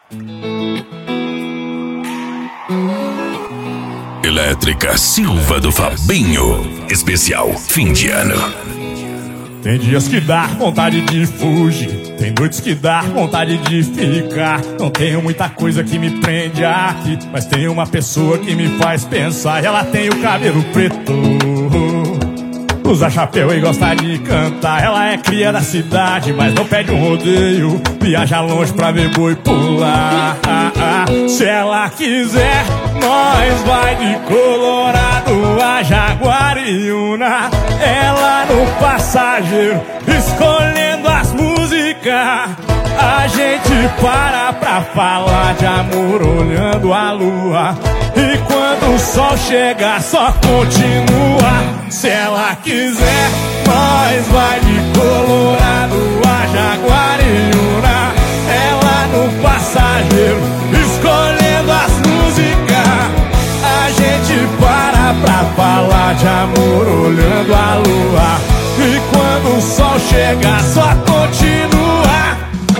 Elétrica Silva do Fabinho. Especial fim de ano. Tem dias que dá vontade de fugir, tem noites que dá vontade de ficar. Não tenho muita coisa que me prende aqui, mas tem uma pessoa que me faz pensar. Ela tem o cabelo preto, usa chapéu e gosta de cantar. Ela é cria da cidade, mas não pede um rodeio. Viaja longe pra ver boi pular. Se ela quiser, nós vai de Colorado a Jaguariúna. Ela no passageiro, escolhendo as músicas. A gente pra falar de amor olhando a lua. E quando o sol chega, só continua. Se ela quiser, nós vai de Colorado a Jaguariúna. Ela no passageiro, escolhendo as músicas. A gente pra falar de amor olhando a lua. E quando o sol chega, só continua.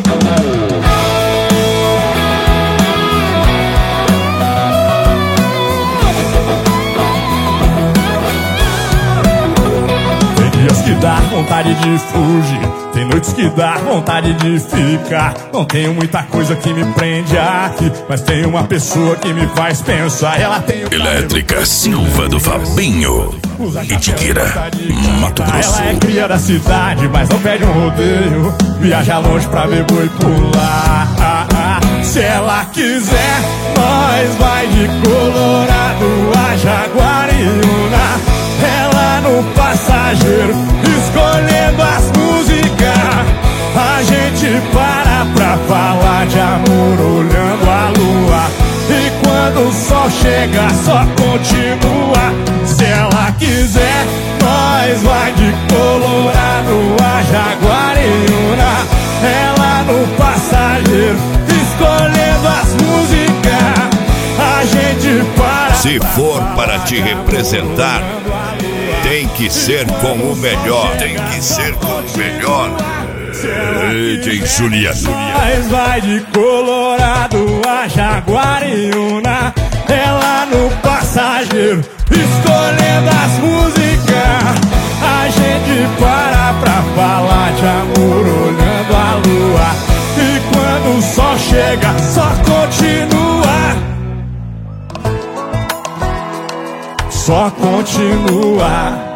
Tem dias que dá vontade de fugir, tem noites que dá vontade de ficar. Não tenho muita coisa que me prende aqui, mas tem uma pessoa que me faz pensar. Ela tem o Elétrica Silva do Fabinho. Itiquira, Mato Grosso. Ela é cria da cidade, mas não pede um rodeio. Viaja longe pra ver boi pular. Se ela quiser, nós vai de Colorado a Jaguariúna. Ela no passageiro, escolhendo as músicas. A gente pra falar de amor olhando a lua. E quando o sol chega, só continua. Se ela quiser, nós vai de Colorado a Jaguariúna. Ela no passageiro, escolhendo as músicas. A gente Se for para te representar, tem que ser com o melhor. Tem que ser com o melhor. DJ Juliano. Nós vai de Colorado a Jaguariúna. Ela no passageiro, escolhendo as músicas. A gente pra falar de amor olhando a lua. E quando o sol chega, só continua. Só continua.